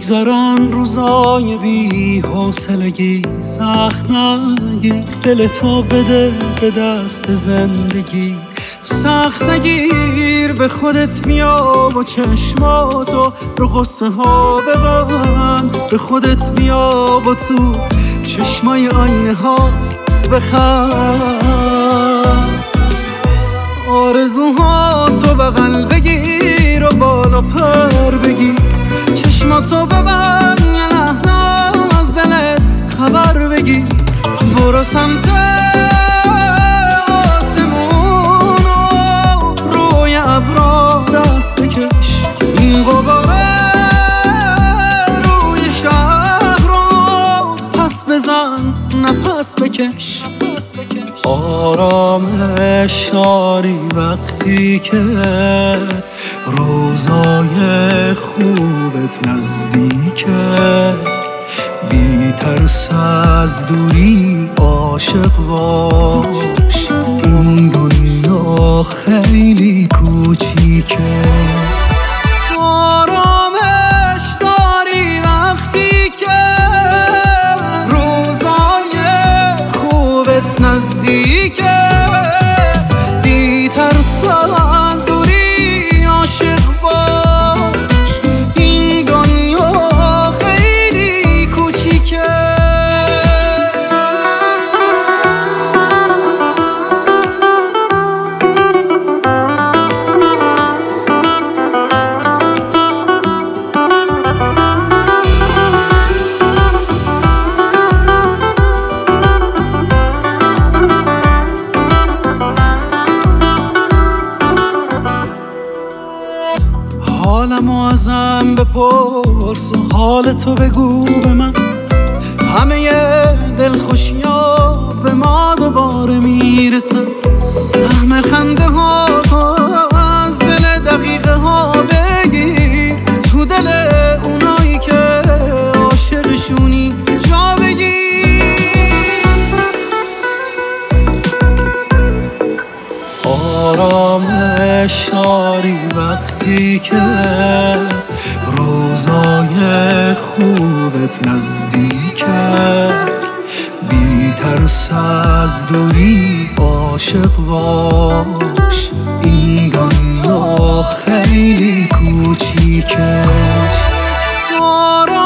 بگذرن روزای بی حوصلگی، سخت نگیر دلتو بده به دست زندگی. سخت نگیر به خودت بیا و چشماتو رو قصه ها ببند. به خودت بیا و تو چشمای آینه ها بخند. آرزوهاتو بغل بگیر و بالا پر بگیر. چشماتو ببند یه لحظه از دلت خبر بگیر. برو سمت آسمون و روی ابرا دست بکش. این غباره روی شهر رو پس بزن نفس بکش. آرامش داری وقتی که روزای خوبت نزدیکه. بی ترس از دوری عاشق باش. این دنیا خیلی کوچیکه. آرامش داری وقتی که روزای خوبت نزدیکه. بی ترس از دوری عاشق باش. این دنیا خیلی کوچیکه. حالمو ازم بپرس و حالتو بگو به من. همه دلخوشیا به ما دوباره میرسن. سهم خنده ها از دل دقیقه ها بگیر. تو دل اونایی که عاشقشونی جا بگیر. آرامش داری وقتی که روزای خوبت نزدیکه. بی ترس از دوری عاشق باش. این دنیا خیلی کوچیکه.